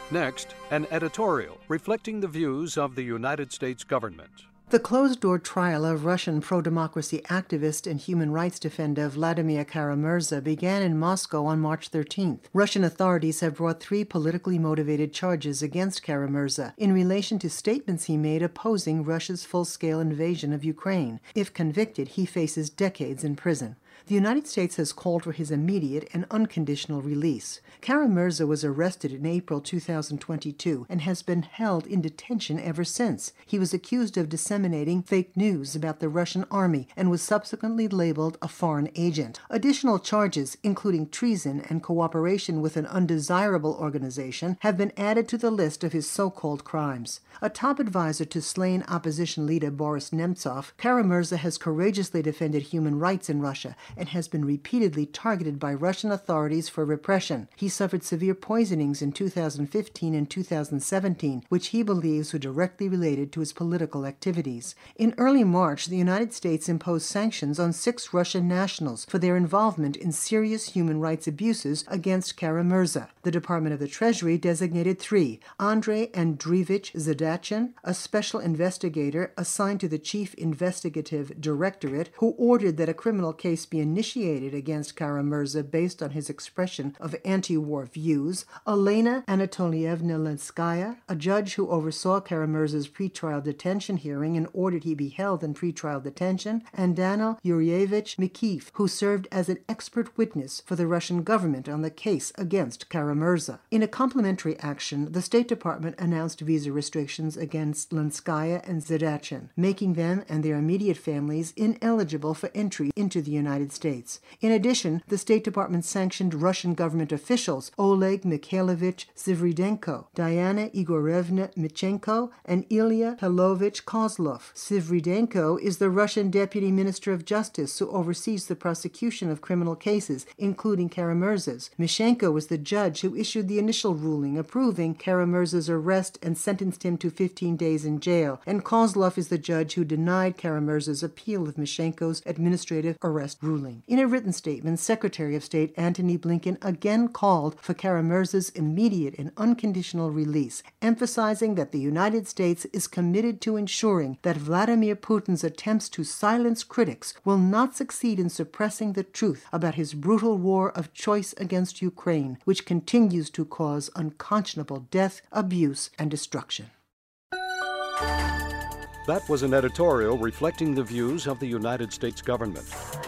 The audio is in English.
Next, an editorial reflecting the views of the United States government. The closed-door trial of Russian pro-democracy activist and human rights defender Vladimir Kara-Murza began in Moscow on March 13th. Russian authorities have brought 3 politically motivated charges against Kara-Murza in relation to statements he made opposing Russia's full-scale invasion of Ukraine. If convicted, he faces decades in prison. The United States has called for his immediate and unconditional release. Kara-Murza was arrested in April 2022 and has been held in detention ever since. He was accused of disseminating fake news about the Russian army and was subsequently labeled a foreign agent. Additional charges, including treason and cooperation with an undesirable organization, have been added to the list of his so-called crimes. A top advisor to slain opposition leader Boris Nemtsov, Kara-Murza has courageously defended human rights in Russia and has been repeatedly targeted by Russian authorities for repression. He suffered severe poisonings in 2015 and 2017, which he believes were directly related to his political activities. In early March, the United States imposed sanctions on 6 Russian nationals for their involvement in serious human rights abuses against Kara-Murza. The Department of the Treasury designated 3: Andrei Andreevich Zadachin, a special investigator assigned to the Chief Investigative Directorate, who ordered that a criminal case be initiated against Kara-Murza based on his expression of anti-war views; Elena Anatolievna Lenskaya, a judge who oversaw Kara-Murza's pretrial detention hearing and ordered he be held in pretrial detention; and Daniel Yuryevich Mikheev, who served as an expert witness for the Russian government on the case against Kara-Murza. In a complementary action, the State Department announced visa restrictions against Lenskaya and Zadachin, making them and their immediate families ineligible for entry into the United States. In addition, the State Department sanctioned Russian government officials Oleg Mikhailovich Sviridenko, Diana Igorevna Michenko, and Ilya Pelovich Kozlov. Sviridenko is the Russian Deputy Minister of Justice who oversees the prosecution of criminal cases, including Kara-Murza's. Michenko was the judge who issued the initial ruling approving Kara-Murza's arrest and sentenced him to 15 days in jail, and Kozlov is the judge who denied Kara-Murza's appeal of Michenko's administrative arrest ruling. In a written statement, Secretary of State Antony Blinken again called for Kara-Murza's immediate and unconditional release, emphasizing that the United States is committed to ensuring that Vladimir Putin's attempts to silence critics will not succeed in suppressing the truth about his brutal war of choice against Ukraine, which continues to cause unconscionable death, abuse, and destruction. That was an editorial reflecting the views of the United States government.